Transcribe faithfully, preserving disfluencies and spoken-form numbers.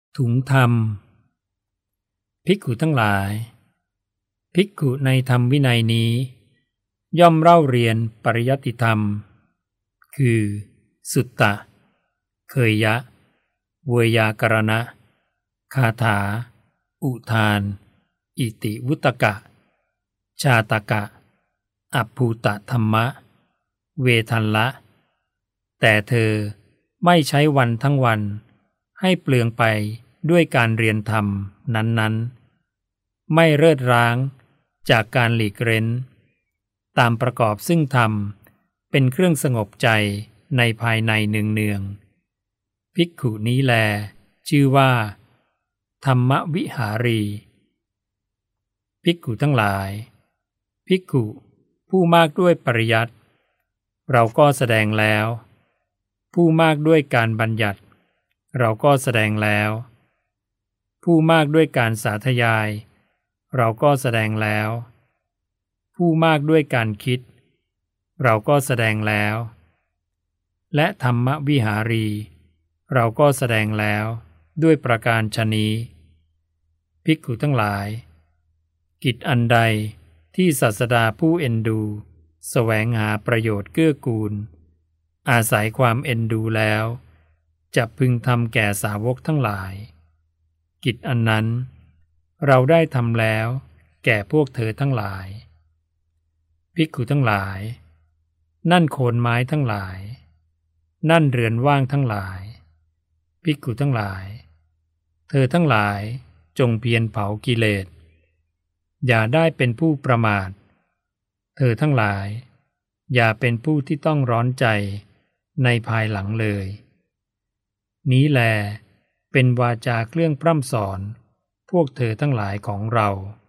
ถุงธรรมภิกขุทั้งหลายภิกขุในธรรมวินัยนี้ย่อมเล่าเรียนปริยัติธรรมคือสุตตะเคยยะเวยากรณะคาถาอุทานอิติวุตกะชาตกะอัปภูตธรรมะเวทัลละแต่เธอไม่ใช้วันทั้งวันให้เปลืองไปด้วยการเรียนธรรมนั้นๆไม่เลิศร้างจากการหลีกเร้นตามประกอบซึ่งธรรมเป็นเครื่องสงบใจในภายในเนืองๆภิกขุนี้แลชื่อว่าธรรมวิหารีภิกขุทั้งหลายภิกขุผู้มากด้วยปริยัติเราก็แสดงแล้วผู้มากด้วยการบัญญัติเราก็แสดงแล้วผู้มากด้วยการสาธยายเราก็แสดงแล้วผู้มากด้วยการคิดเราก็แสดงแล้วและธรรมวิหารีเราก็แสดงแล้วด้วยประการฉะนี้ภิกขุทั้งหลายกิจอันใดที่ศาสดาผู้เอ็นดูแสวงหาประโยชน์เกื้อกูลอาศัยความเอ็นดูแล้วจะพึงทำแก่สาวกทั้งหลายกิจอันนั้นเราได้ทำแล้วแก่พวกเธอทั้งหลายภิกขุทั้งหลายนั่นโคนไม้ทั้งหลายนั่นเรือนว่างทั้งหลายภิกขุทั้งหลายเธอทั้งหลายจงเพียรเผากิเลสอย่าได้เป็นผู้ประมาทเธอทั้งหลายอย่าเป็นผู้ที่ต้องร้อนใจในภายหลังเลยนี้แลเป็นวาจาเครื่องพร่ำสอนพวกเธอทั้งหลายของเรา